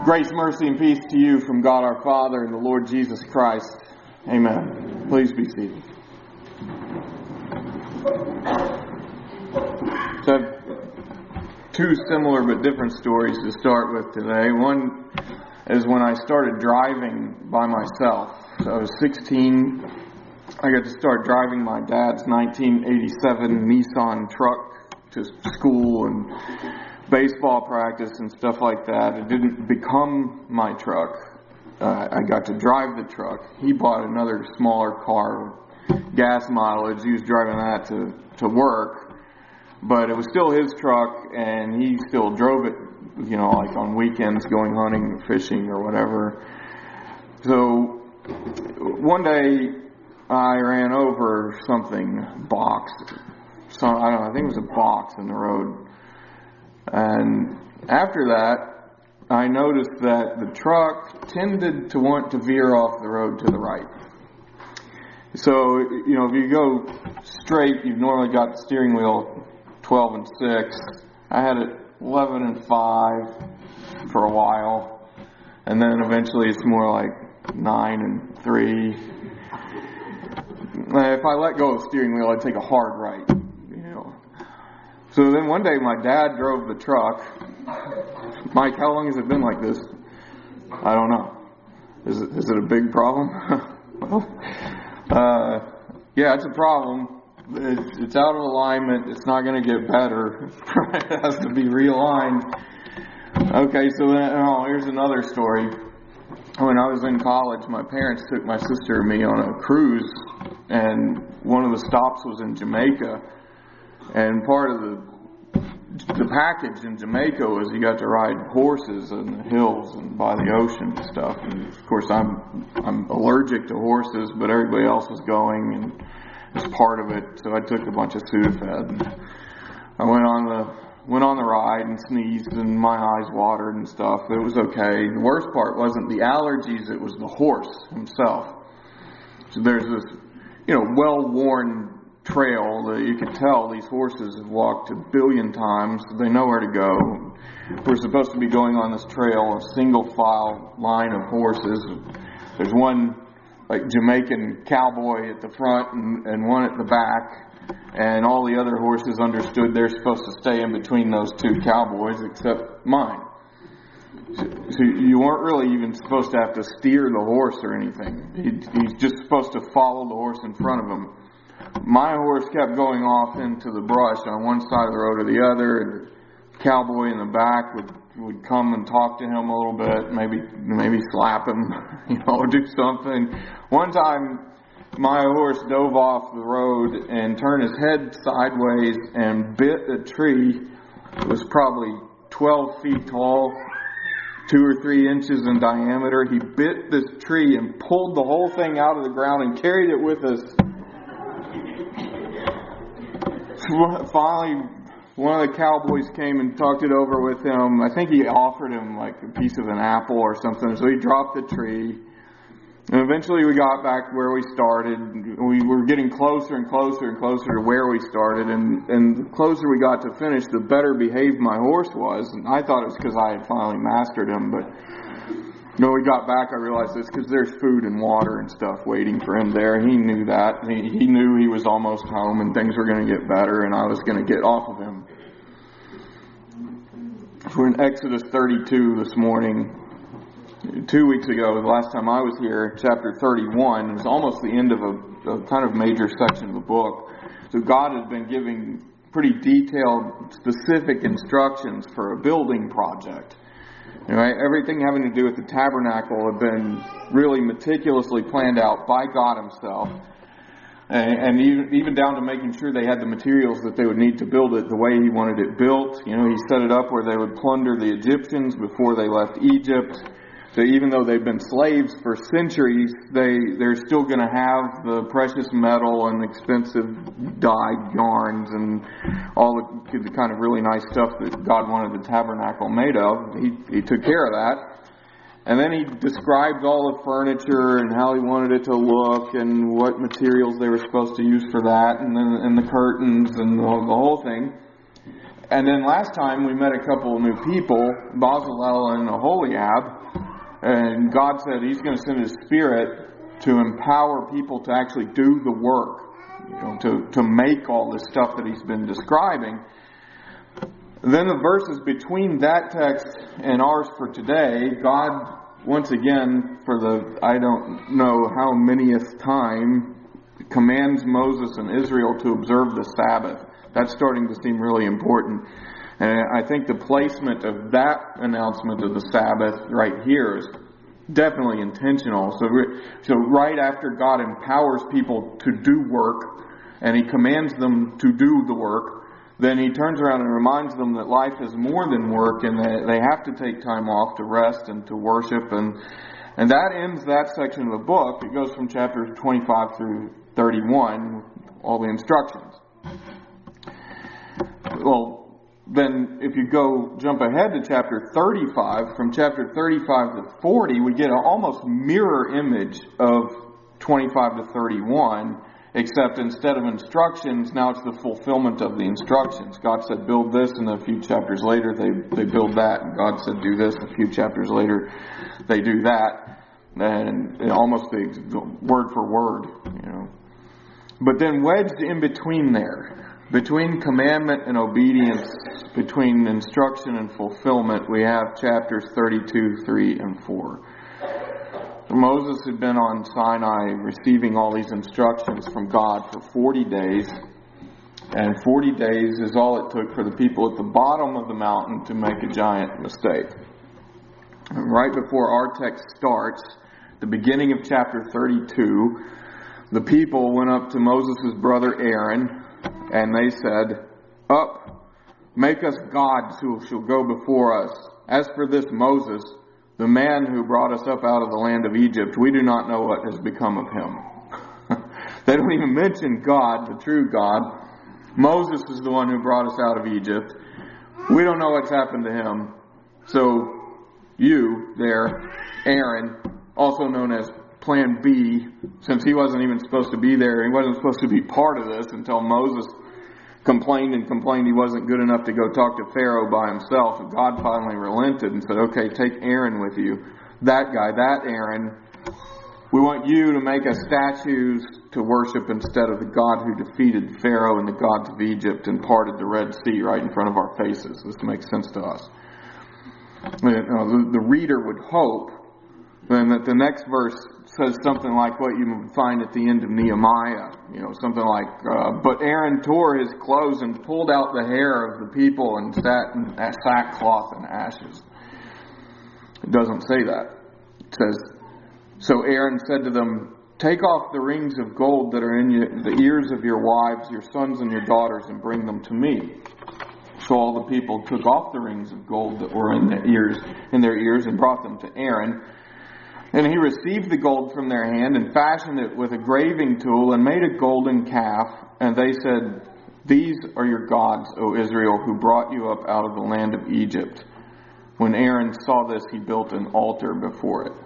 Grace, mercy, and peace to you from God our Father and the Lord Jesus Christ. Amen. Please be seated. So I have two similar but different stories to start with today. One is when I started driving by myself. So I was 16. I got to start driving my dad's 1987 Nissan truck to school and baseball practice and stuff like that. It didn't become my truck. I got to drive the truck. He bought another smaller car with gas mileage. He was driving that to work. But it was still his truck, and he still drove it, like on weekends going hunting or fishing or whatever. So one day I ran over something, box. I think it was a box in the road. And after that, I noticed that the truck tended to want to veer off the road to the right. So, if you go straight, you've normally got the steering wheel 12 and 6. I had it 11 and 5 for a while. And then eventually it's more like 9 and 3. If I let go of the steering wheel, I'd take a hard right. So then one day my dad drove the truck. Mike, how long has it been like this? I don't know. Is it a big problem? Yeah, it's a problem. It's out of alignment. It's not going to get better. It has to be realigned. Okay, so then here's another story. When I was in college, my parents took my sister and me on a cruise, and one of the stops was in Jamaica. And part of the package in Jamaica was you got to ride horses in the hills and by the ocean and stuff. And of course, I'm allergic to horses, but everybody else was going, and it was part of it. So I took a bunch of Sudafed. And I went on the ride and sneezed, and my eyes watered and stuff. It was okay. The worst part wasn't the allergies; it was the horse himself. So there's this, well-worn trail that you can tell these horses have walked 1 billion times. They know where to go. We're supposed to be going on this trail, a single file line of horses. There's one like Jamaican cowboy at the front and one at the back, and all the other horses understood they're supposed to stay in between those two cowboys except mine. So you weren't really even supposed to have to steer the horse or anything. He's just supposed to follow the horse in front of him. My horse kept going off into the brush on one side of the road or the other, and the cowboy in the back would come and talk to him a little bit, maybe slap him, do something. One time, my horse dove off the road and turned his head sideways and bit a tree. It was probably 12 feet tall, 2 or 3 inches in diameter. He bit this tree and pulled the whole thing out of the ground and carried it with us. Finally, one of the cowboys came and talked it over with him. I think he offered him like a piece of an apple or something. So he dropped the tree. And eventually we got back where we started. We were getting closer and closer and closer to where we started. And the closer we got to finish, the better behaved my horse was. And I thought it was because I had finally mastered him. But when we got back, I realized it's because there's food and water and stuff waiting for him there. He knew that. He knew he was almost home and things were going to get better and I was going to get off of him. We're in Exodus 32 this morning. 2 weeks ago, the last time I was here, chapter 31, it was almost the end of a kind of major section of the book. So God had been giving pretty detailed, specific instructions for a building project. Everything having to do with the tabernacle had been really meticulously planned out by God Himself. And even down to making sure they had the materials that they would need to build it the way He wanted it built. He set it up where they would plunder the Egyptians before they left Egypt. So even though they've been slaves for centuries, they're still going to have the precious metal and expensive dyed yarns and all the kind of really nice stuff that God wanted the tabernacle made of. He took care of that. And then He described all the furniture and how He wanted it to look and what materials they were supposed to use for that, and the curtains and the whole thing. And then last time we met a couple of new people, Bezalel and Aholiab, and God said He's going to send His Spirit to empower people to actually do the work, to make all this stuff that He's been describing. Then the verses between that text and ours for today, God, once again, for the I don't know how manyth time, commands Moses and Israel to observe the Sabbath. That's starting to seem really important. And I think the placement of that announcement of the Sabbath right here is definitely intentional. So right after God empowers people to do work, and He commands them to do the work, then He turns around and reminds them that life is more than work, and that they have to take time off to rest and to worship. And that ends that section of the book. It goes from chapters 25 through 31, all the instructions. Well, then if you jump ahead to chapter 35, from chapter 35 to 40, we get an almost mirror image of 25 to 31, except instead of instructions, now it's the fulfillment of the instructions. God said, build this, and a few chapters later they build that. And God said, do this, a few chapters later they do that. And almost the word for word, But then wedged in between there, between commandment and obedience, between instruction and fulfillment, we have chapters 32, 3, and 4. Moses had been on Sinai receiving all these instructions from God for 40 days. And 40 days is all it took for the people at the bottom of the mountain to make a giant mistake. And right before our text starts, the beginning of chapter 32, the people went up to Moses' brother Aaron, and they said, "Up, make us gods who shall go before us. As for this Moses, the man who brought us up out of the land of Egypt, we do not know what has become of him." They don't even mention God, the true God. Moses is the one who brought us out of Egypt. We don't know what's happened to him. So you there, Aaron, also known as Plan B, since he wasn't even supposed to be there, he wasn't supposed to be part of this until Moses complained he wasn't good enough to go talk to Pharaoh by himself. And God finally relented and said, okay, take Aaron with you. That guy, that Aaron, we want you to make us statues to worship instead of the God who defeated Pharaoh and the gods of Egypt and parted the Red Sea right in front of our faces. This makes sense to us. The reader would hope then that the next verse says something like what you would find at the end of Nehemiah. Something like, but Aaron tore his clothes and pulled out the hair of the people and sat in sackcloth and ashes. It doesn't say that. It says, so Aaron said to them, take off the rings of gold that are in the ears of your wives, your sons and your daughters, and bring them to me. So all the people took off the rings of gold that were in their ears and brought them to Aaron. And he received the gold from their hand and fashioned it with a graving tool and made a golden calf. And they said, these are your gods, O Israel, who brought you up out of the land of Egypt. When Aaron saw this, he built an altar before it.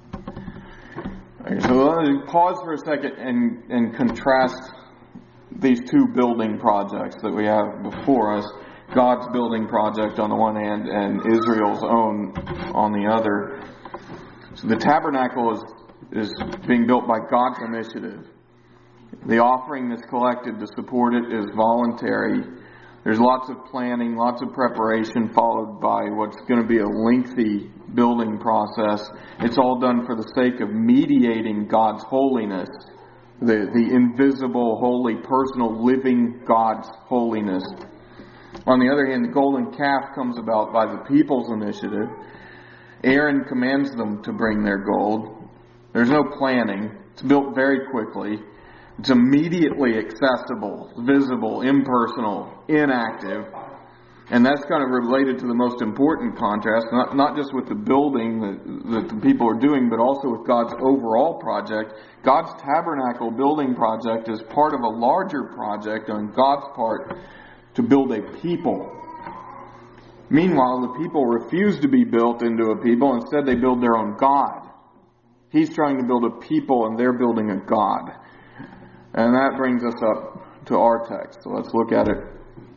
Okay, so let me pause for a second and contrast these two building projects that we have before us. God's building project on the one hand and Israel's own on the other. So the tabernacle is being built by God's initiative. The offering that's collected to support it is voluntary. There's lots of planning, lots of preparation, followed by what's going to be a lengthy building process. It's all done for the sake of mediating God's holiness, the invisible, holy, personal, living God's holiness. On the other hand, the golden calf comes about by the people's initiative. Aaron commands them to bring their gold. There's no planning. It's built very quickly. It's immediately accessible, visible, impersonal, inactive. And that's kind of related to the most important contrast, not just with the building that the people are doing, but also with God's overall project. God's tabernacle building project is part of a larger project on God's part to build a people. Meanwhile, the people refuse to be built into a people. Instead, they build their own God. He's trying to build a people, and they're building a God. And that brings us up to our text. So let's look at it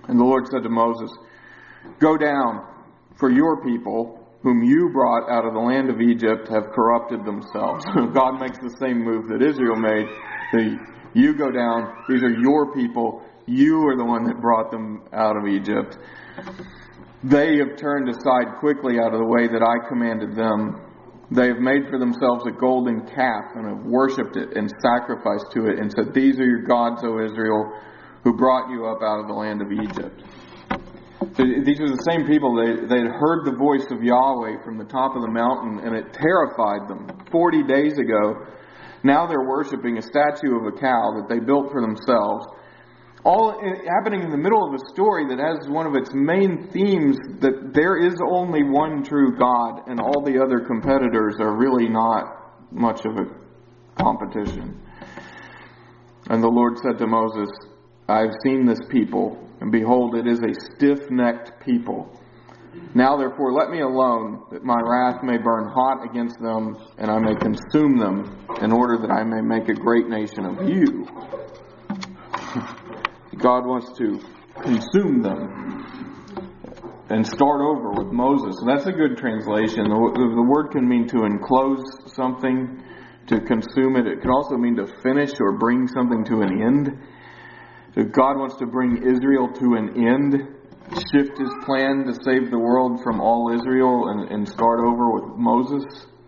And the Lord said to Moses, "Go down, for your people, whom you brought out of the land of Egypt, have corrupted themselves." God makes the same move that Israel made. You go down, these are your people, you are the one that brought them out of Egypt. They have turned aside quickly out of the way that I commanded them. They have made for themselves a golden calf and have worshipped it and sacrificed to it and said, "These are your gods, O Israel, who brought you up out of the land of Egypt." So these are the same people. They had heard the voice of Yahweh from the top of the mountain, and it terrified them 40 days ago. Now they're worshiping a statue of a cow that they built for themselves. All happening in the middle of a story that has one of its main themes that there is only one true God, and all the other competitors are really not much of a competition. And the Lord said to Moses, "I have seen this people, and behold, it is a stiff-necked people. Now therefore let me alone, that my wrath may burn hot against them, and I may consume them, in order that I may make a great nation of you." God wants to consume them and start over with Moses. And that's a good translation. The word can mean to enclose something, to consume it. It can also mean to finish or bring something to an end. So God wants to bring Israel to an end, shift His plan to save the world from all Israel and start over with Moses.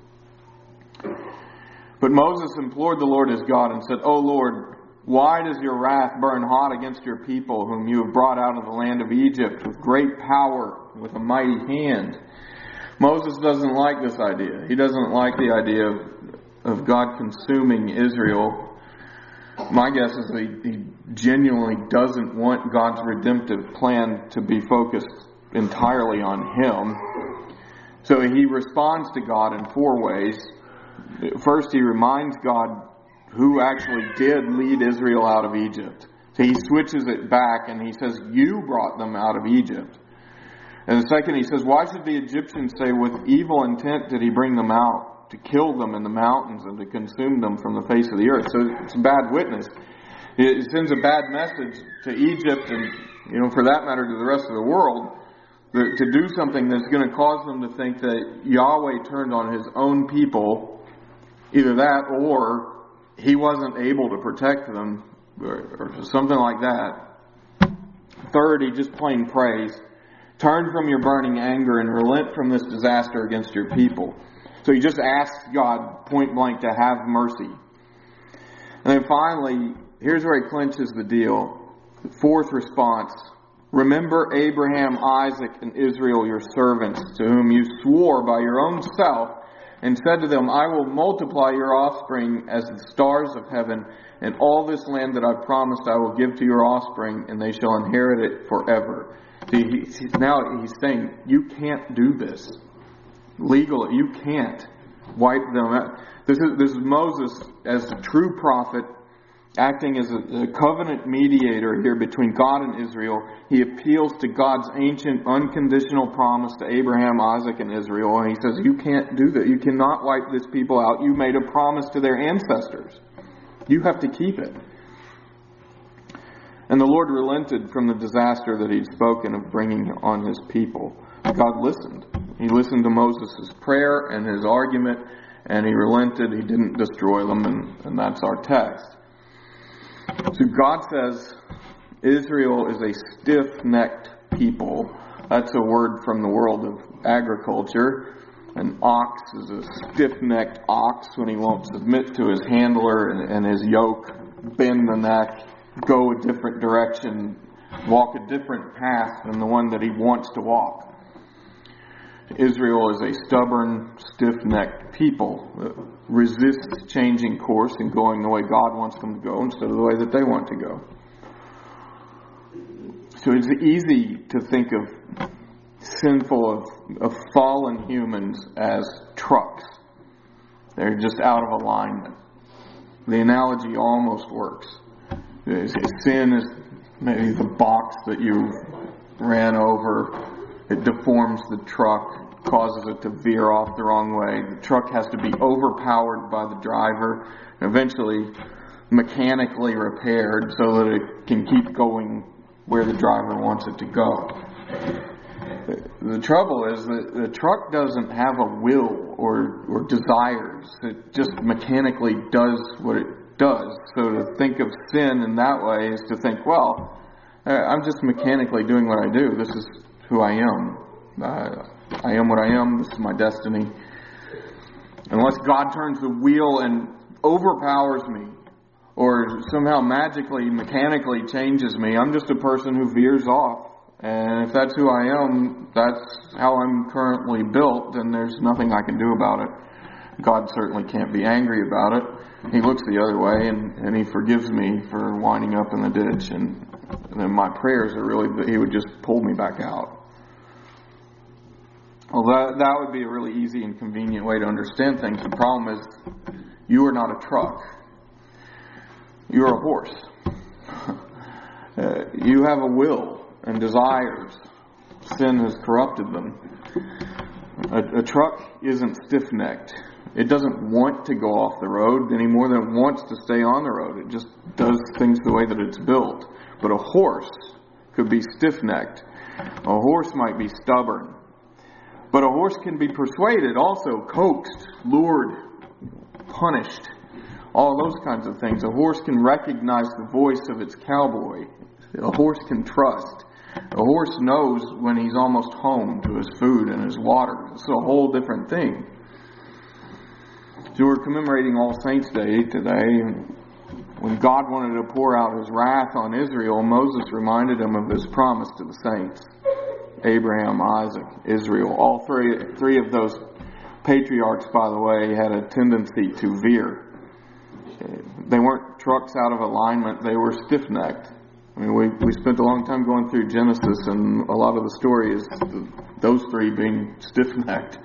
But Moses implored the Lord his God and said, "O Lord, why does your wrath burn hot against your people, whom you have brought out of the land of Egypt with great power, with a mighty hand?" Moses doesn't like this idea. He doesn't like the idea of God consuming Israel. My guess is that he genuinely doesn't want God's redemptive plan to be focused entirely on him. So he responds to God in 4 ways. First, he reminds God who actually did lead Israel out of Egypt. So he switches it back and he says, "You brought them out of Egypt." And the second, he says, "Why should the Egyptians say, with evil intent did he bring them out, to kill them in the mountains and to consume them from the face of the earth?" So it's a bad witness. It sends a bad message to Egypt and, for that matter, to the rest of the world, to do something that's going to cause them to think that Yahweh turned on His own people. Either that, or He wasn't able to protect them, or something like that. Third, he just plain prays, "Turn from your burning anger and relent from this disaster against your people." So he just asks God point blank to have mercy. And then finally, here's where he clinches the deal. Fourth response: "Remember Abraham, Isaac, and Israel, your servants, to whom you swore by your own self, and said to them, I will multiply your offspring as the stars of heaven, and all this land that I promised I will give to your offspring, and they shall inherit it forever." Now he's saying, you can't do this. Legally, you can't wipe them out. This is Moses as the true prophet, acting as a covenant mediator here between God and Israel. He appeals to God's ancient unconditional promise to Abraham, Isaac, and Israel. And he says, you can't do that. You cannot wipe this people out. You made a promise to their ancestors. You have to keep it. And the Lord relented from the disaster that He'd spoken of bringing on His people. God listened. He listened to Moses' prayer and his argument, and He relented. He didn't destroy them, and that's our text. So God says Israel is a stiff-necked people. That's a word from the world of agriculture. An ox is a stiff-necked ox when he won't submit to his handler and his yoke, bend the neck, go a different direction, walk a different path than the one that he wants to walk. Israel is a stubborn, stiff-necked people that resist changing course and going the way God wants them to go instead of the way that they want to go. So it's easy to think of sinful, of fallen humans as trucks. They're just out of alignment. The analogy almost works. Sin is maybe the box that you ran over. It deforms the truck, causes it to veer off the wrong way. The truck has to be overpowered by the driver, and eventually mechanically repaired so that it can keep going where the driver wants it to go. The trouble is that the truck doesn't have a will or desires. It just mechanically does what it does. So to think of sin in that way is to think, well, I'm just mechanically doing what I do. This is who I am. I am what I am. This is my destiny. Unless God turns the wheel and overpowers me or somehow magically, mechanically changes me, I'm just a person who veers off. And if that's who I am, that's how I'm currently built, then there's nothing I can do about it. God certainly can't be angry about it. He looks the other way and He forgives me for winding up in the ditch. And then my prayers are really that He would just pull me back out. Well, that would be a really easy and convenient way to understand things. The problem is, you are not a truck. You are a horse. You have a will and desires. Sin has corrupted them. A truck isn't stiff-necked. It doesn't want to go off the road any more than it wants to stay on the road. It just does things the way that it's built. But a horse could be stiff-necked. A horse might be stubborn. But a horse can be persuaded, also coaxed, lured, punished. All those kinds of things. A horse can recognize the voice of its cowboy. A horse can trust. A horse knows when he's almost home to his food and his water. It's a whole different thing. So we're commemorating All Saints' Day today. When God wanted to pour out His wrath on Israel, Moses reminded him of this promise to the saints. Abraham, Isaac, Israel. All three of those patriarchs, by the way, had a tendency to veer. They weren't trucks out of alignment. They were stiff-necked. I mean, we spent a long time going through Genesis, and a lot of the story is those three being stiff-necked.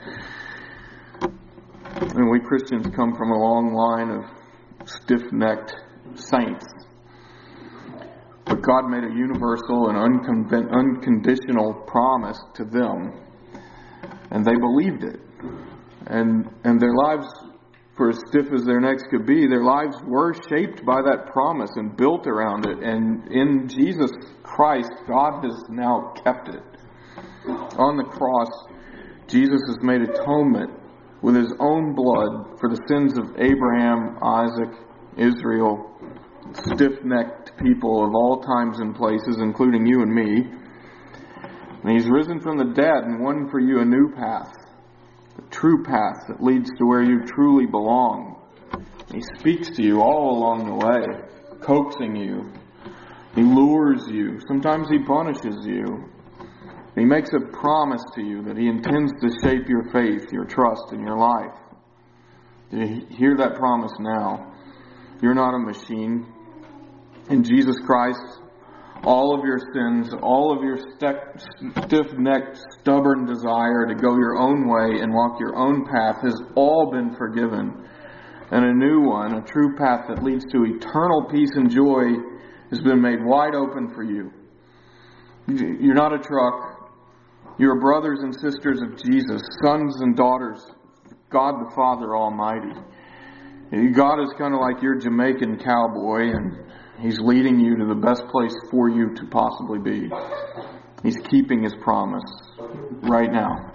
And we Christians come from a long line of stiff-necked saints. But God made a universal and unconditional promise to them. And they believed it. And their lives, for as stiff as their necks could be, their lives were shaped by that promise and built around it. And in Jesus Christ, God has now kept it. On the cross, Jesus has made atonement with His own blood for the sins of Abraham, Isaac, Israel, stiff-necked people of all times and places, including you and me. And He's risen from the dead and won for you a new path, a true path that leads to where you truly belong. He speaks to you all along the way, coaxing you. He lures you. Sometimes He punishes you. He makes a promise to you that He intends to shape your faith, your trust, and your life. You hear that promise now. You're not a machine. In Jesus Christ, all of your sins, all of your stiff-necked, stubborn desire to go your own way and walk your own path has all been forgiven. And a new one, a true path that leads to eternal peace and joy, has been made wide open for you. You're not a truck. You're brothers and sisters of Jesus, sons and daughters of God the Father Almighty. God is kind of like your Jamaican cowboy, and He's leading you to the best place for you to possibly be. He's keeping His promise right now.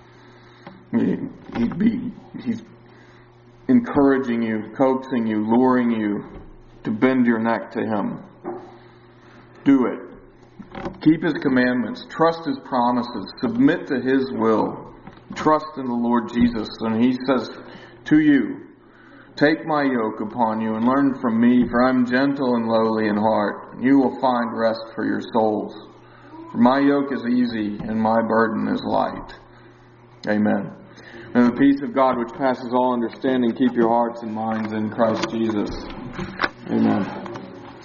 He's encouraging you, coaxing you, luring you to bend your neck to Him. Do it. Keep His commandments. Trust His promises. Submit to His will. Trust in the Lord Jesus. And He says to you, take my yoke upon you and learn from me, for I am gentle and lowly in heart. You will find rest for your souls. For my yoke is easy and my burden is light. Amen. And the peace of God which passes all understanding, keep your hearts and minds in Christ Jesus. Amen.